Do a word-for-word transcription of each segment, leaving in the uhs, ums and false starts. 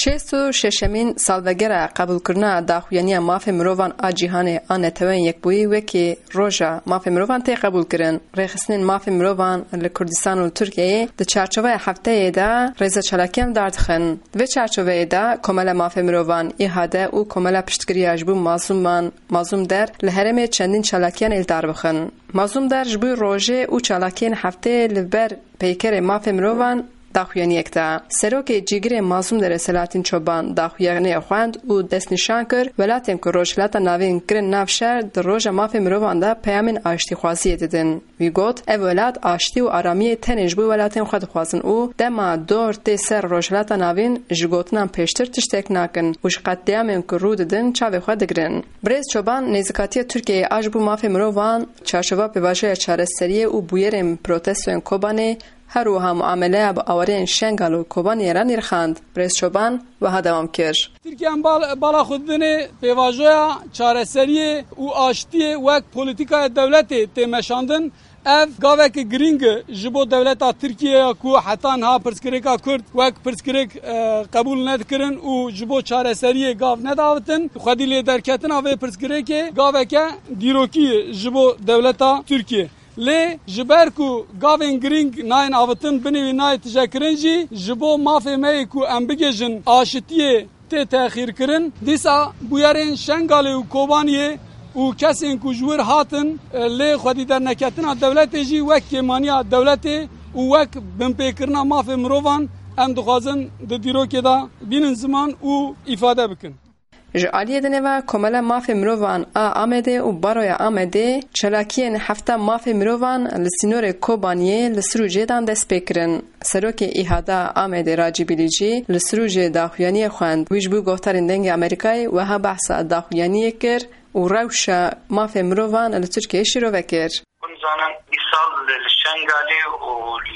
شصت و ششمین سالوگرا قبول کردن داخویانی مافی مروان آجیهان آن توان یک بوی وکی روزا مافی مروان تی قبول کردن رخصتن مافی مروان لکردستان و ترکیه د چارچوبه هفته دا رئیس چلاکیم دارتخن و چارچوبه دا کمال مافی مروان ایهاده و کمال پشتگیری اجبو مازومان مازوم در لهرم چندین چلاکیان الدار بخن مازوم در جبو روزه و چلاکین هفته لبر پیکر مافی مروان داخویانی اکتا سروک جیگر مازوم در سلاتین چوبان داخویانی خواند و دست نشان کرد ولاتیم که روشلاتا ناوین کرن ناف شهر در روژ مافی مروان دا پیامین آشتی خوازی دیدن وی گوت او ولات آشتی و آرامی تنش بو ولاتیم خود خوازن او دما دور تی سر روشلاتا ناوین جگوتنان پیشتر تشتک ناکن و شقات دیامین که رو دیدن چاوی خود دگرن بریز چوبان نیزکاتی ترکیه آج بو مافی مروان چارچوبا پیواژه چارەسەریە و بویرم پروتستوین کوبانه هر و هم معامله با آورین شنگال و کوبانی را نرخاند بریز چوبان و ها دوام کرد. ترکیه بال بالا خودنه پیواژه چارەسەری و آشتی و پلیتیکای دولتی تمشاندن اف گاوک گرینگ جبو دولتا ترکیه کو حتی ها پرسکریکا کرد و پرسکریک قبول ندکرن و جبو چارەسەری گاو نداوتن خودی لیدرکتن او پرسکریک گاوک دیروکی جبو دولتا ترکیه لی جبر کو گاوین گرینگ ناین آوتن بنوی نای تجاکرنجی جبو مافی می کو ام بگیجن آشتیه تی تأخیر کرن دیسا بویارین شنگالی و کوبانیه و کسی کو جور هاتن لی خودی در نکتنا دولتی جی وک کمانیا دولتی و وک بمپیکرنا مافی مروان ام دخوازن د دیروکی دا بینن زمان و ifade بکن. جعالیه دنوا کمال مافی مروان آ آمده و باروی آمده چلاکین هفته مافی مروان لسینور کوبانیه لسروجه دان دست بکرن سروک ایهادا آمده راجی بیلیجی لسروجه داخویانی خواند ویجبو گفتارین دنگ امریکای و ها بحثا داخویانی کر و روشا مافی مروان لترکیه شروع وکر زانن ایسال لشنگالی و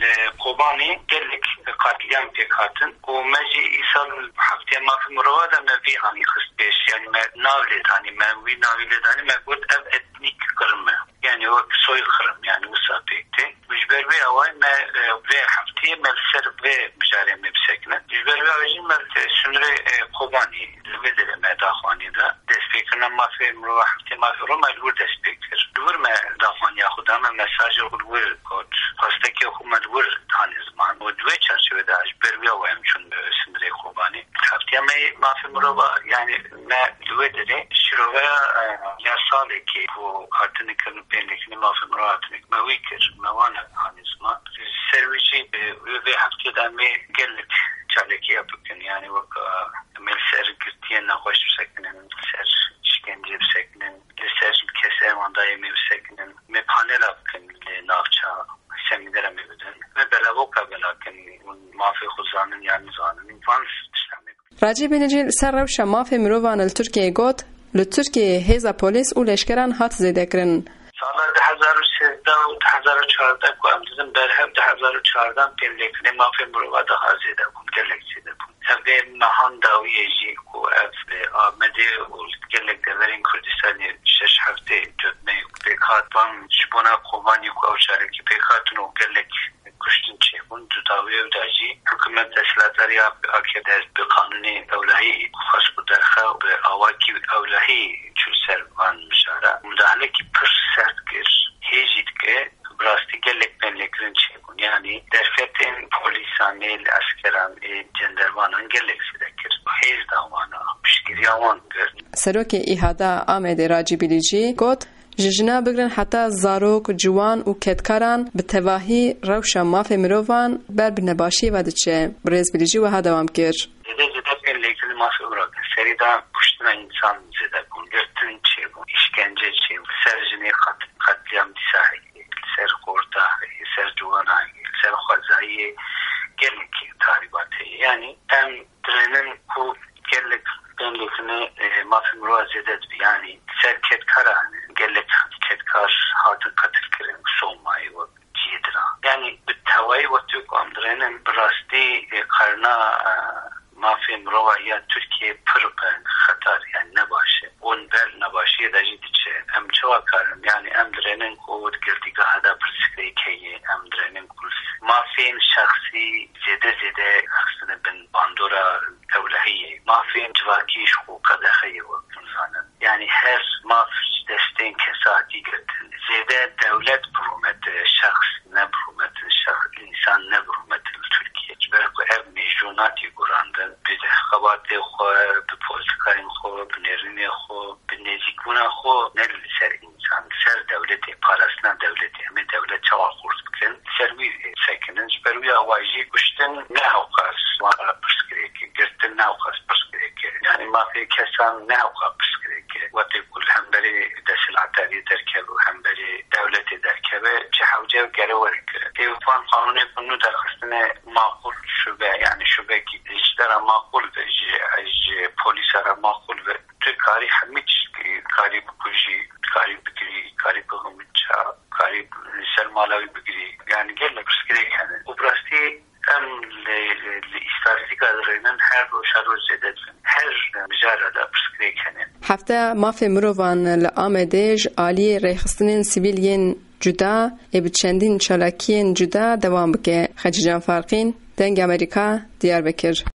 لقوبانی گلک قاتلیان پیکاتن و مجی ایسال هفته مافی مروان دا موی هانی خست بیش یعنی ما ناولی دانی ما وی ناولی دانی ما گود او اتنیک کرمه یعنی و سوی خرم یعنی وسا پیکتی مجبر بی اوای ما وی هفته ملسر وی مجاره مبسکنه مجبر بی اوای مل سنر قوبانی لوی دل ما داخوانی دا دست پیکرنا مافی مروان هفته مافی رو ما لور دست پیکر لور ما داخوانی خود اما مساج رو کد خواسته که حکومت ور تانی زمان و دوی چرچوه داشت بروی آوایم چون سندره خوبانی هفته اما مافی مروبا یعنی ما دوی داره شروع یا ساله که کارتنی کنو پینلیکنی مافی مروبا هاتنی موی کر موانه تانی زمان سرویجی به هفته دامه گلت چالکی بکن یعنی وک مل سر گرتیه نخوش بسکنن سر شکنجه بسکنن سر کسی ماندای می بسکنن می پانل بکن نافچا سمیدره می بدن و بلاو قبلا کنی مافی خودزانن یا نزانن وانس تشتمی راجی بینجیل سر روش مافی مروان الترکیه گوت لترکیه هیزا پولیس و لشکران هات زیده کرن سال ده هزار و سیزده و ده هزار و چهارده که امدیدن برهم ده هزار و چهارده پین لیکنه مافی مروان ده ها زیده کن گلک زیده کن اوه مهان داویه جی که اوه آمده و گلک دورین کردستانی شش هفته جدمه پیکات بان جبونا قومانی که او شارکی پیکاتون و گلک کشتن چه بون دو داویه و داجی حکومت دستلاتاری آکه در به قانونی اولهی خاص بدرخه و به آواکی اولهی چون سر وان مشاره مداخله که پر سرد گر هیجید که براستی گلک بین لکرن چه بون یعنی در فتن پولیسانی اسکران جندروانان گلک سیده کرد هیز داوانا پشگیری آوان کرد سروک ایهادا آمد راجی بیلیجی گوت ججنا بگرن حتی زاروک جوان و کتکاران به تواهی روشا مافی مروان بر بنباشی و دچه بریز بیلیجی و ها دوام کرد زده زده بین لیکن مافی مروان سریدا پشتن انسان زده کن گرتن چه کن اشکنجه چه سر جنی قتلیام دیساهی سر خورتاهی سر جواناهی سر خوزایی گلک تاریباتی یعنی ام درنن کو گلک بین لیکن مافی مروان زده یعنی سر کتکاران گلک کتکار هاتن قتل کرن سومایی و جیدرا یعنی به توایی و تو کام درنن براستی قرنا مافی مروان یا ترکیه پر بین خطر یعنی نباشه اون بر نباشه داجی دیچه ام چوا کارن یعنی ام درنن کود گردیگاه دا پرسکری که ام درنن کل مافین شخصی زیده زیده اخصن بین باندورا اولهی مافین جواکیش خو قدخی وقت زانن یعنی هر ماف دستین کساتی گرتن زیده دولت برومت شخص نبرومت شخص انسان نبرومت ترکیه برکو اف میجوناتی گراندن به خبات خو به پولتکاین خو به نرین خو به نزیکونا خو نل سر انسان سر دولت پارسنا دولت همه دولت چوا خورد بکن سروی سکنن جبروی آواجی گشتن نه اوقاس وارا پرسکره که گرتن نه اوقاس پرسکره که یعنی ما فی کسان نه اوقاس پرسکره که وقتی کل هم بری دستلعتاری درکب و هم بری دولت درکبه چه حوجه و گره ورکه ایوان قانونی کنو درخستن معقول شبه یعنی شبه که اجدر معقول به اج پولیس را معقول به تو کاری همه چیز کاری بکشی کاری بگیری کاری بگمید چا کاری سرمالاوی بگیری یعنی گل پرسکره کنه و براستی ام لاستاتیکا درینن هر روز هر روز زیادت هر مجال دا پرسکره کنه هفته مافی مروان لآمدهج آلی ریخستنین سیویلین جدا اب چندین چالاکین جدا دوام بکه. خدیجه فرقین دنگ امریکا دیار بکر.